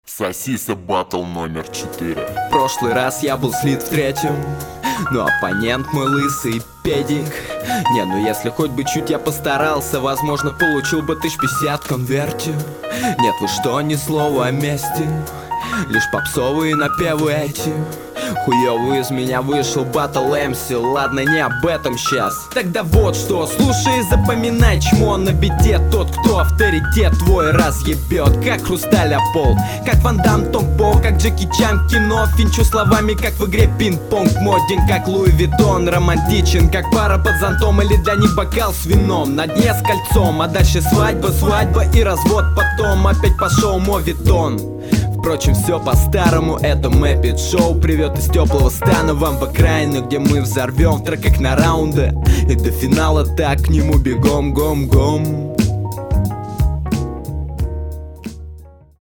Сосиса батл номер 4. В прошлый раз я был слит в третьем, но оппонент мой лысый педик. Не, ну если хоть бы чуть я постарался, возможно, получил бы 1050 в конверте. Нет, вы что, ни слова о мести, лишь попсовые напевы эти. Хуёвый из меня вышел батл МС. Ладно, не об этом щас. Тогда вот что, слушай и запоминай, чмо на бите. Тот, кто авторитет твой разъебет, как хрусталь о пол, как Ван Дам Томпо, как Джеки Чан в кино. Финчу словами, как в игре пинг-понг. Моден, как Луи Виттон, романтичен, как пара под зонтом или для них бокал с вином. На дне с кольцом, а дальше свадьба, свадьба и развод. Потом опять пошел моветон. Впрочем, все по-старому, это Мэппет Шоу. Привет из теплого стана вам в окраину, где мы взорвем в треках на раунды. И до финала так к нему бегом, гом-гом.